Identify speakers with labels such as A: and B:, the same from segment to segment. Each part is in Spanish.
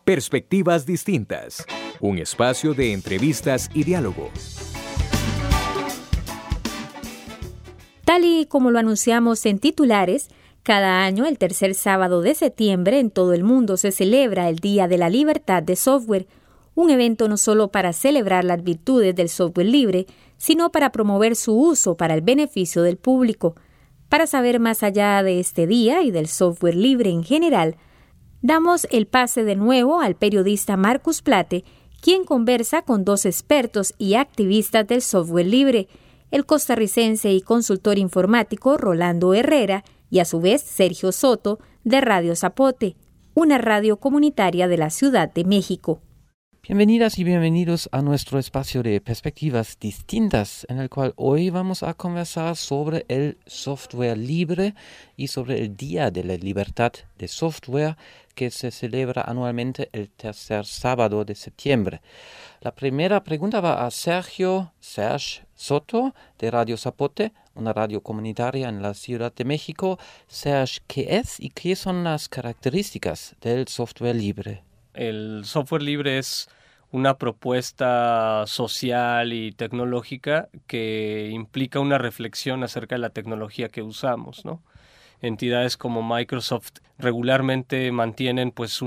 A: Perspectivas distintas. Un espacio de entrevistas y diálogo.
B: Tal y como lo anunciamos en titulares, cada año, el tercer sábado de septiembre, en todo el mundo se celebra el Día de la Libertad de Software, un evento no solo para celebrar las virtudes del software libre, sino para promover su uso para el beneficio del público. Para saber más allá de este día y del software libre en general, damos el pase de nuevo al periodista Marcus Plate, quien conversa con dos expertos y activistas del software libre, el costarricense y consultor informático Rolando Herrera y a su vez Sergio Soto de Radio Zapote, una radio comunitaria de la Ciudad de México.
C: Bienvenidas y bienvenidos a nuestro espacio de perspectivas distintas, en el cual hoy vamos a conversar sobre el software libre y sobre el Día de la Libertad de Software que se celebra anualmente el tercer sábado de septiembre. La primera pregunta va a Sergio Soto de Radio Zapote, una radio comunitaria en la Ciudad de México. Sergio, ¿qué es y qué son las características del software libre?
D: El software libre es una propuesta social y tecnológica que implica una reflexión acerca de la tecnología que usamos, ¿no? Entidades como Microsoft regularmente mantienen pues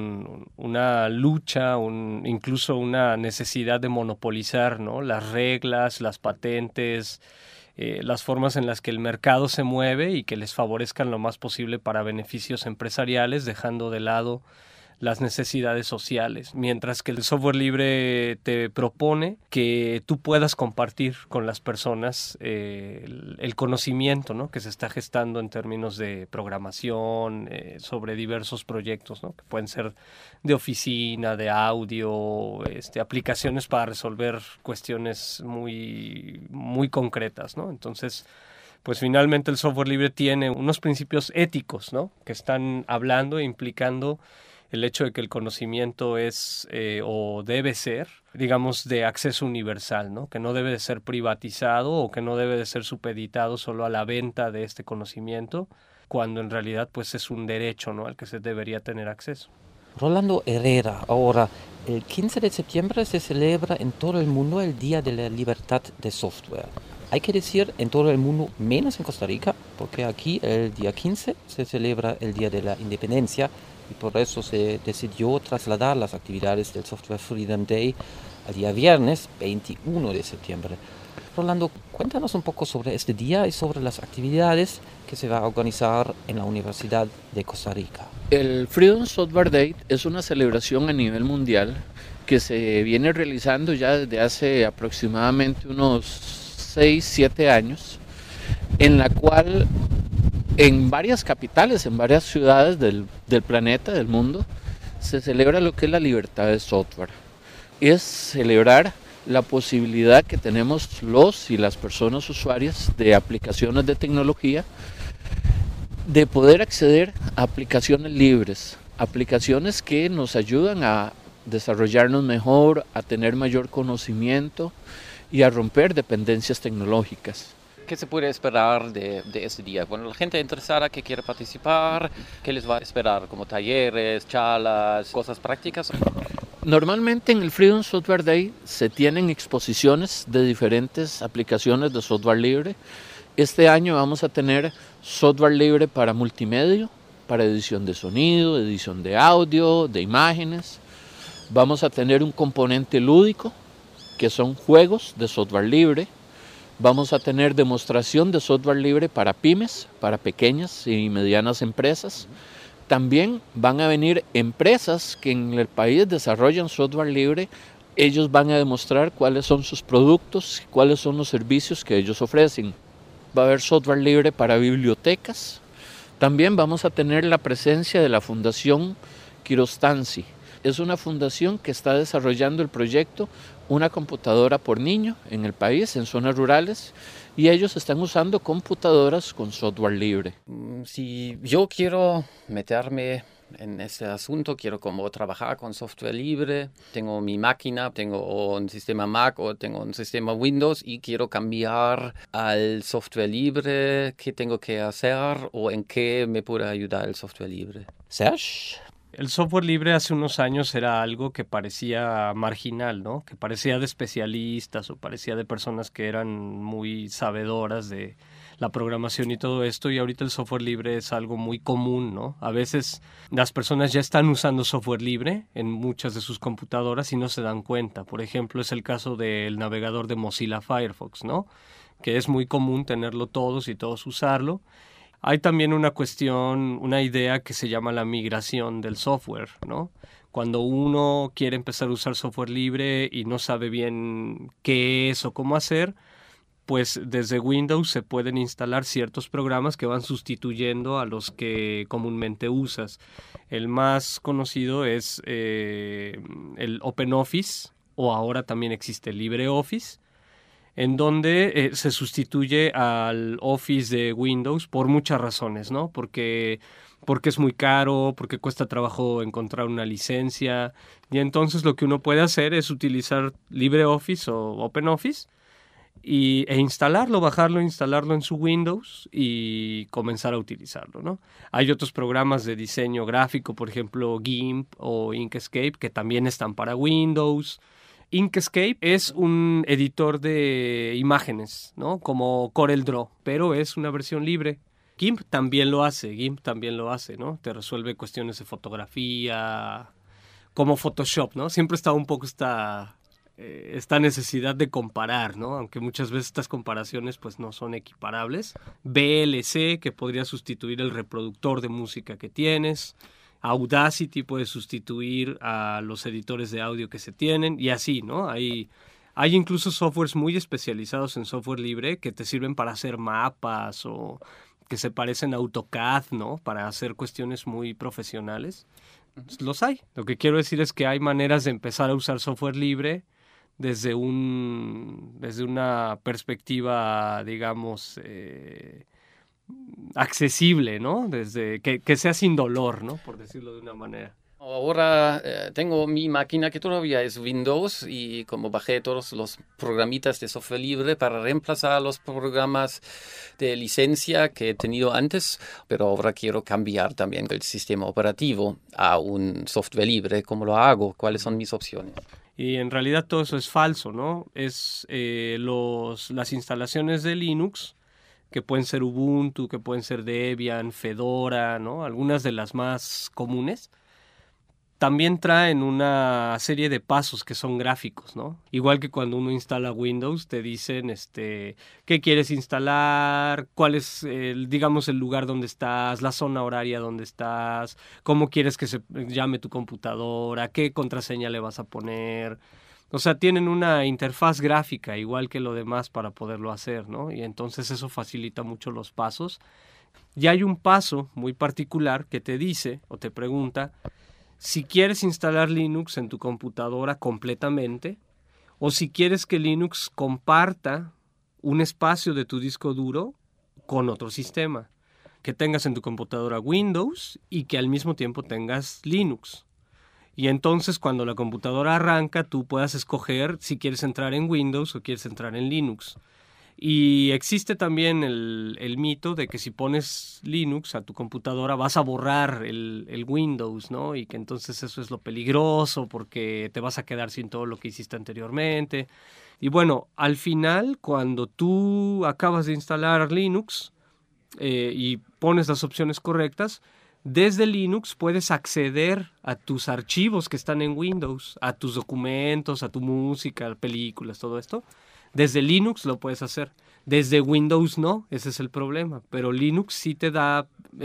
D: una lucha, incluso una necesidad de monopolizar, ¿no?, las reglas, las patentes, las formas en las que el mercado se mueve y que les favorezcan lo más posible para beneficios empresariales, dejando de lado las necesidades sociales, mientras que el software libre te propone que tú puedas compartir con las personas el conocimiento, ¿no?, que se está gestando en términos de programación, sobre diversos proyectos, ¿no?, que pueden ser de oficina, de audio, aplicaciones para resolver cuestiones muy, muy concretas, ¿no? Entonces, pues finalmente el software libre tiene unos principios éticos, ¿no?, que están hablando e implicando el hecho de que el conocimiento es o debe ser, digamos, de acceso universal, ¿no?, que no debe de ser privatizado o que no debe de ser supeditado solo a la venta de este conocimiento, cuando en realidad pues es un derecho, ¿no?, al que se debería tener acceso.
C: Rolando Herrera, ahora, el 15 de septiembre se celebra en todo el mundo el Día de la Libertad de Software. Hay que decir en todo el mundo, menos en Costa Rica, porque aquí el día 15 se celebra el Día de la Independencia, y por eso se decidió trasladar las actividades del Software Freedom Day al día viernes 21 de septiembre. Rolando, cuéntanos un poco sobre este día y sobre las actividades que se va a organizar en la Universidad de Costa Rica.
E: El Freedom Software Day es una celebración a nivel mundial que se viene realizando ya desde hace aproximadamente unos 6-7 años, en la cual en varias capitales, en varias ciudades del planeta, del mundo, se celebra lo que es la libertad de software. Es celebrar la posibilidad que tenemos los y las personas usuarias de aplicaciones de tecnología de poder acceder a aplicaciones libres, aplicaciones que nos ayudan a desarrollarnos mejor, a tener mayor conocimiento y a romper dependencias tecnológicas.
C: ¿Qué se puede esperar de este día? Bueno, la gente interesada que quiere participar, ¿qué les va a esperar? ¿Como talleres, charlas, cosas prácticas?
E: Normalmente en el Freedom Software Day se tienen exposiciones de diferentes aplicaciones de software libre. Este año vamos a tener software libre para multimedia, para edición de sonido, edición de audio, de imágenes. Vamos a tener un componente lúdico, que son juegos de software libre. Vamos a tener demostración de software libre para pymes, para pequeñas y medianas empresas. También van a venir empresas que en el país desarrollan software libre. Ellos van a demostrar cuáles son sus productos, cuáles son los servicios que ellos ofrecen. Va a haber software libre para bibliotecas. También vamos a tener la presencia de la Fundación Kirostansi. Es una fundación que está desarrollando el proyecto Una computadora por niño en el país, en zonas rurales, y ellos están usando computadoras con software libre.
C: Si yo quiero meterme en este asunto, quiero como trabajar con software libre, tengo mi máquina, tengo un sistema Mac o tengo un sistema Windows y quiero cambiar al software libre, ¿qué tengo que hacer o en qué me puede ayudar el software libre? Serge.
D: El software libre hace unos años era algo que parecía marginal, ¿no? Que parecía de especialistas o parecía de personas que eran muy sabedoras de la programación y todo esto, y ahorita el software libre es algo muy común, ¿no? A veces las personas ya están usando software libre en muchas de sus computadoras y no se dan cuenta. Por ejemplo, es el caso del navegador de Mozilla Firefox, ¿no? Que es muy común tenerlo todos y todos usarlo. Hay también una idea que se llama la migración del software, ¿no? Cuando uno quiere empezar a usar software libre y no sabe bien qué es o cómo hacer, pues desde Windows se pueden instalar ciertos programas que van sustituyendo a los que comúnmente usas. El más conocido es el OpenOffice, o ahora también existe LibreOffice, en donde se sustituye al Office de Windows por muchas razones, ¿no? Porque es muy caro, porque cuesta trabajo encontrar una licencia, y entonces lo que uno puede hacer es utilizar LibreOffice o OpenOffice e bajarlo, instalarlo en su Windows y comenzar a utilizarlo, ¿no? Hay otros programas de diseño gráfico, por ejemplo GIMP o Inkscape, que también están para Windows. Inkscape es un editor de imágenes, ¿no? Como CorelDRAW, pero es una versión libre. GIMP también lo hace, ¿no? Te resuelve cuestiones de fotografía, como Photoshop, ¿no? Siempre está un poco esta necesidad de comparar, ¿no? Aunque muchas veces estas comparaciones pues no son equiparables. VLC, que podría sustituir el reproductor de música que tienes. Audacity puede sustituir a los editores de audio que se tienen, y así, ¿no? Hay incluso softwares muy especializados en software libre que te sirven para hacer mapas o que se parecen a AutoCAD, ¿no? Para hacer cuestiones muy profesionales. Los hay. Lo que quiero decir es que hay maneras de empezar a usar software libre desde una perspectiva, digamos, accesible, ¿no? Desde que sea sin dolor, ¿no? Por decirlo de una manera.
F: Ahora tengo mi máquina que todavía es Windows, y como bajé todos los programitas de software libre para reemplazar los programas de licencia que he tenido antes, pero ahora quiero cambiar también el sistema operativo a un software libre. ¿Cómo lo hago? ¿Cuáles son mis opciones?
D: Y en realidad todo eso es falso, ¿no? Es las instalaciones de Linux, que pueden ser Ubuntu, que pueden ser Debian, Fedora, ¿no? Algunas de las más comunes. También traen una serie de pasos que son gráficos, ¿no? Igual que cuando uno instala Windows, te dicen qué quieres instalar, cuál es, digamos, el lugar donde estás, la zona horaria donde estás, cómo quieres que se llame tu computadora, qué contraseña le vas a poner. O sea, tienen una interfaz gráfica igual que lo demás para poderlo hacer, ¿no? Y entonces eso facilita mucho los pasos. Y hay un paso muy particular que te dice o te pregunta si quieres instalar Linux en tu computadora completamente, o si quieres que Linux comparta un espacio de tu disco duro con otro sistema, que tengas en tu computadora Windows y que al mismo tiempo tengas Linux. Y entonces cuando la computadora arranca, tú puedas escoger si quieres entrar en Windows o quieres entrar en Linux. Y existe también el mito de que si pones Linux a tu computadora vas a borrar el Windows, ¿no? Y que entonces eso es lo peligroso porque te vas a quedar sin todo lo que hiciste anteriormente. Y bueno, al final, cuando tú acabas de instalar Linux y pones las opciones correctas, desde Linux puedes acceder a tus archivos que están en Windows, a tus documentos, a tu música, películas, todo esto. Desde Linux lo puedes hacer. Desde Windows no, ese es el problema. Pero Linux sí te da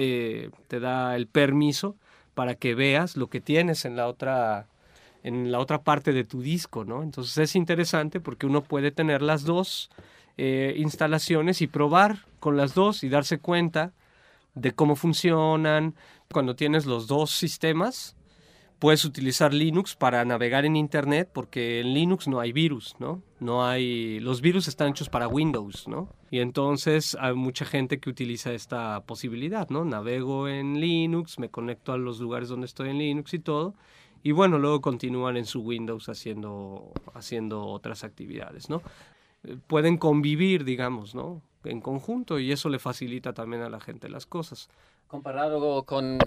D: el permiso para que veas lo que tienes en la otra parte de tu disco, ¿no? Entonces es interesante porque uno puede tener las dos instalaciones y probar con las dos y darse cuenta de cómo funcionan. Cuando tienes los dos sistemas, puedes utilizar Linux para navegar en Internet porque en Linux no hay virus, ¿no? Los virus están hechos para Windows, ¿no? Y entonces hay mucha gente que utiliza esta posibilidad, ¿no? Navego en Linux, me conecto a los lugares donde estoy en Linux y todo. Y bueno, luego continúan en su Windows haciendo otras actividades, ¿no? Pueden convivir, digamos, ¿no? En conjunto, y eso le facilita también a la gente las cosas.
F: Comparado con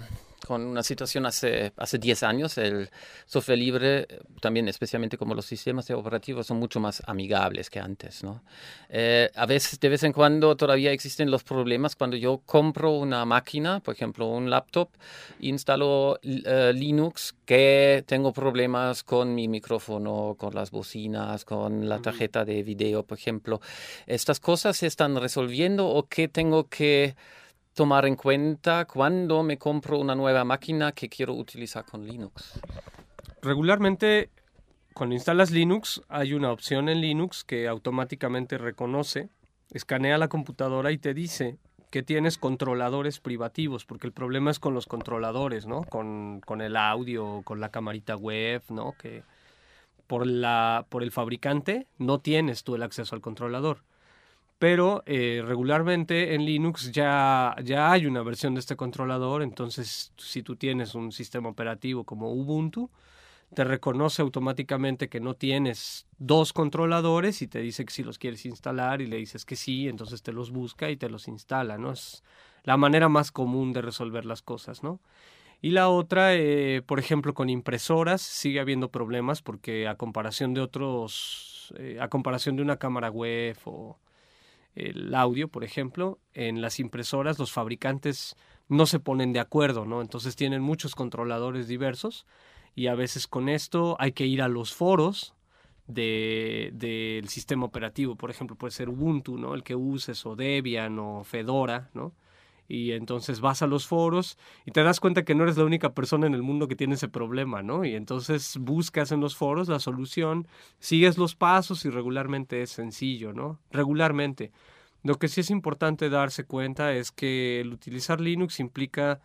F: con una situación hace 10 años. El software libre, también especialmente como los sistemas operativos, son mucho más amigables que antes, ¿no? A veces, de vez en cuando, todavía existen los problemas cuando yo compro una máquina, por ejemplo, un laptop, instalo Linux, que tengo problemas con mi micrófono, con las bocinas, con la tarjeta de video, por ejemplo. ¿Estas cosas se están resolviendo o qué tengo que tomar en cuenta cuando me compro una nueva máquina que quiero utilizar con Linux?
D: Regularmente, cuando instalas Linux, hay una opción en Linux que automáticamente reconoce, escanea la computadora y te dice que tienes controladores privativos, porque el problema es con los controladores, ¿no? Con el audio, con la camarita web, ¿no? Que por el fabricante no tienes tú el acceso al controlador. Pero regularmente en Linux ya hay una versión de este controlador, entonces si tú tienes un sistema operativo como Ubuntu, te reconoce automáticamente que no tienes 2 controladores y te dice que si los quieres instalar y le dices que sí, entonces te los busca y te los instala, ¿no? Es la manera más común de resolver las cosas, ¿no? Y la otra, por ejemplo, con impresoras sigue habiendo problemas porque a comparación de una cámara web o el audio, por ejemplo, en las impresoras los fabricantes no se ponen de acuerdo, ¿no? Entonces tienen muchos controladores diversos y a veces con esto hay que ir a los foros del sistema operativo. Por ejemplo, puede ser Ubuntu, ¿no? El que uses, o Debian o Fedora, ¿no? Y entonces vas a los foros y te das cuenta que no eres la única persona en el mundo que tiene ese problema, ¿no? Y entonces buscas en los foros la solución, sigues los pasos y regularmente es sencillo, ¿no? Regularmente. Lo que sí es importante darse cuenta es que el utilizar Linux implica,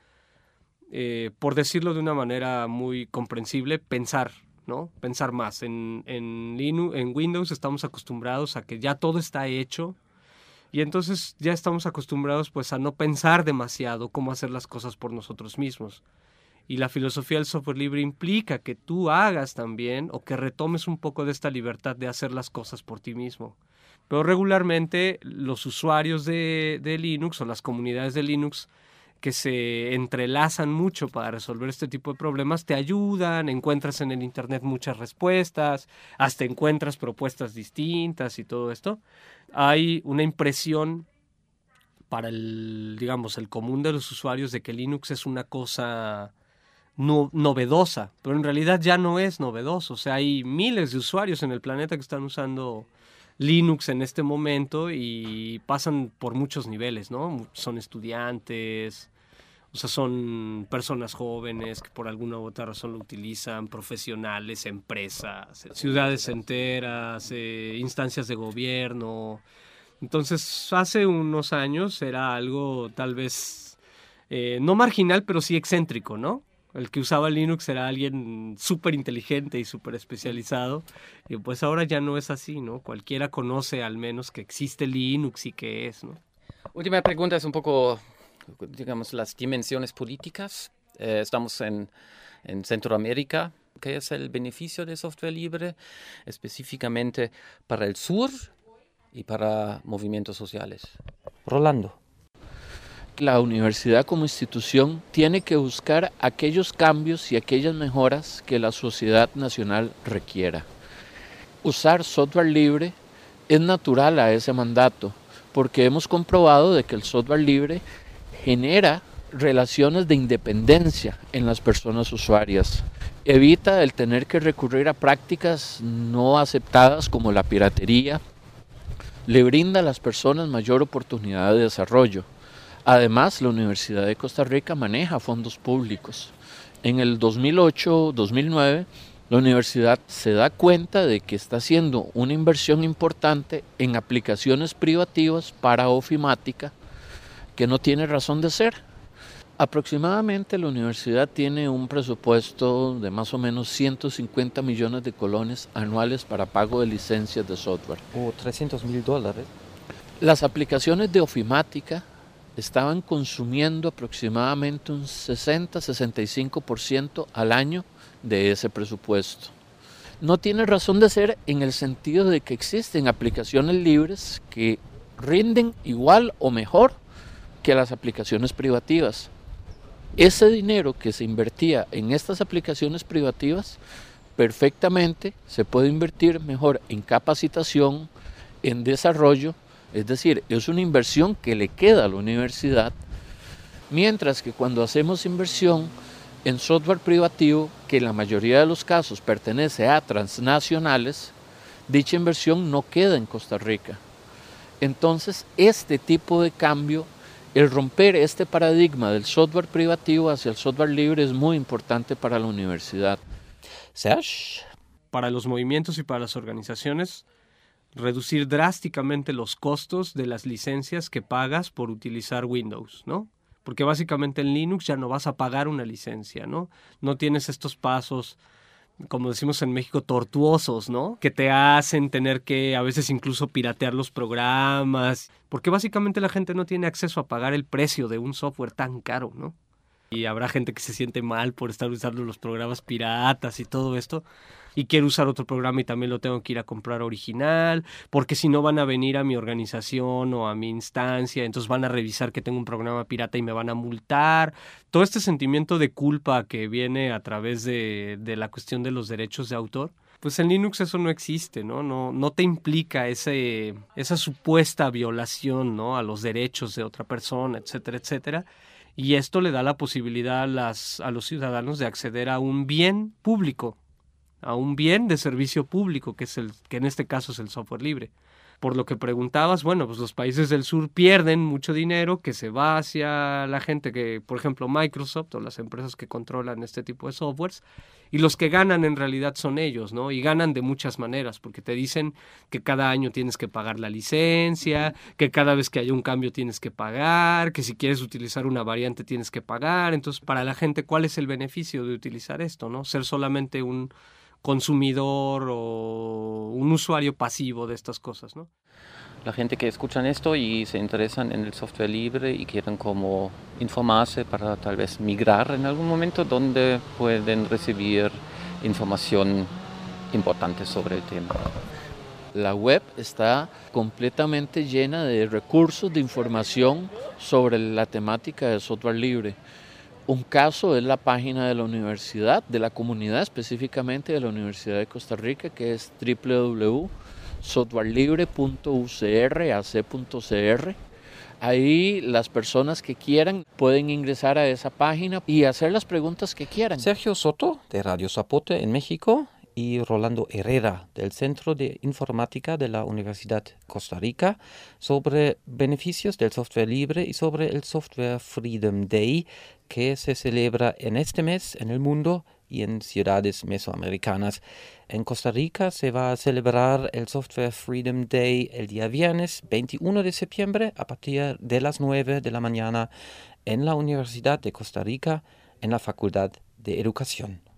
D: por decirlo de una manera muy comprensible, pensar, ¿no? Pensar más. En Windows estamos acostumbrados a que ya todo está hecho. Y entonces ya estamos acostumbrados pues a no pensar demasiado cómo hacer las cosas por nosotros mismos. Y la filosofía del software libre implica que tú hagas también o que retomes un poco de esta libertad de hacer las cosas por ti mismo. Pero regularmente los usuarios de Linux o las comunidades de Linux que se entrelazan mucho para resolver este tipo de problemas, te ayudan, encuentras en el internet muchas respuestas, hasta encuentras propuestas distintas y todo esto. Hay una impresión para el común de los usuarios de que Linux es una cosa novedosa, pero en realidad ya no es novedoso. O sea, hay miles de usuarios en el planeta que están usando Linux en este momento y pasan por muchos niveles, ¿no? Son estudiantes, o sea, son personas jóvenes que por alguna u otra razón lo utilizan, profesionales, empresas, ciudades enteras, instancias de gobierno. Entonces, hace unos años era algo tal vez no marginal, pero sí excéntrico, ¿no? El que usaba Linux era alguien súper inteligente y súper especializado. Y pues ahora ya no es así, ¿no? Cualquiera conoce al menos que existe Linux y qué es, ¿no?
F: Última pregunta es un poco, digamos, las dimensiones políticas. Estamos en Centroamérica. ¿Qué es el beneficio de software libre? Específicamente para el sur y para movimientos sociales.
C: Rolando.
E: La universidad como institución tiene que buscar aquellos cambios y aquellas mejoras que la sociedad nacional requiera. Usar software libre es natural a ese mandato, porque hemos comprobado de que el software libre genera relaciones de independencia en las personas usuarias. Evita el tener que recurrir a prácticas no aceptadas como la piratería. Le brinda a las personas mayor oportunidad de desarrollo. Además, la Universidad de Costa Rica maneja fondos públicos. En el 2008-2009, la universidad se da cuenta de que está haciendo una inversión importante en aplicaciones privativas para ofimática que no tiene razón de ser. Aproximadamente la universidad tiene un presupuesto de más o menos 150 millones de colones anuales para pago de licencias de software.
C: $300,000.
E: Las aplicaciones de ofimática estaban consumiendo aproximadamente un 60-65% al año de ese presupuesto. No tiene razón de ser en el sentido de que existen aplicaciones libres que rinden igual o mejor que las aplicaciones privativas. Ese dinero que se invertía en estas aplicaciones privativas perfectamente se puede invertir mejor en capacitación, en desarrollo, es decir, es una inversión que le queda a la universidad, mientras que cuando hacemos inversión en software privativo, que en la mayoría de los casos pertenece a transnacionales, dicha inversión no queda en Costa Rica. Entonces, este tipo de cambio, el romper este paradigma del software privativo hacia el software libre es muy importante para la universidad.
C: Serge.
D: Para los movimientos y para las organizaciones, reducir drásticamente los costos de las licencias que pagas por utilizar Windows, ¿no? Porque básicamente en Linux ya no vas a pagar una licencia, ¿no? No tienes estos pasos, como decimos en México, tortuosos, ¿no? Que te hacen tener que a veces incluso piratear los programas, porque básicamente la gente no tiene acceso a pagar el precio de un software tan caro, ¿no? Y habrá gente que se siente mal por estar usando los programas piratas y todo esto, y quiero usar otro programa y también lo tengo que ir a comprar original, porque si no van a venir a mi organización o a mi instancia, entonces van a revisar que tengo un programa pirata y me van a multar. Todo este sentimiento de culpa que viene a través de la cuestión de los derechos de autor, pues en Linux eso no existe, ¿no? No te implica esa supuesta violación, ¿no? A los derechos de otra persona, etcétera, etcétera. Y esto le da la posibilidad a los ciudadanos de acceder a un bien público, a un bien de servicio público, que en este caso es el software libre. Por lo que preguntabas, bueno, pues los países del sur pierden mucho dinero que se va hacia la gente que, por ejemplo, Microsoft o las empresas que controlan este tipo de softwares, y los que ganan en realidad son ellos, ¿no? Y ganan de muchas maneras, porque te dicen que cada año tienes que pagar la licencia, que cada vez que haya un cambio tienes que pagar, que si quieres utilizar una variante tienes que pagar. Entonces, para la gente, ¿cuál es el beneficio de utilizar esto, no? Ser solamente un consumidor o un usuario pasivo de estas cosas, ¿no?
F: La gente que escuchan esto y se interesan en el software libre y quieren como informarse para tal vez migrar en algún momento, ¿dónde pueden recibir información importante sobre el tema?
E: La web está completamente llena de recursos de información sobre la temática del software libre. Un caso es la página de la universidad, de la comunidad específicamente de la Universidad de Costa Rica, que es www.softwarelibre.ucrac.cr. Ahí las personas que quieran pueden ingresar a esa página y hacer las preguntas que quieran.
C: Sergio Soto, de Radio Zapote en México, y Rolando Herrera, del Centro de Informática de la Universidad Costa Rica, sobre beneficios del software libre y sobre el Software Freedom Day, que se celebra en este mes en el mundo y en ciudades mesoamericanas. En Costa Rica se va a celebrar el Software Freedom Day el día viernes 21 de septiembre a partir de las 9 de la mañana en la Universidad de Costa Rica, en la Facultad de Educación.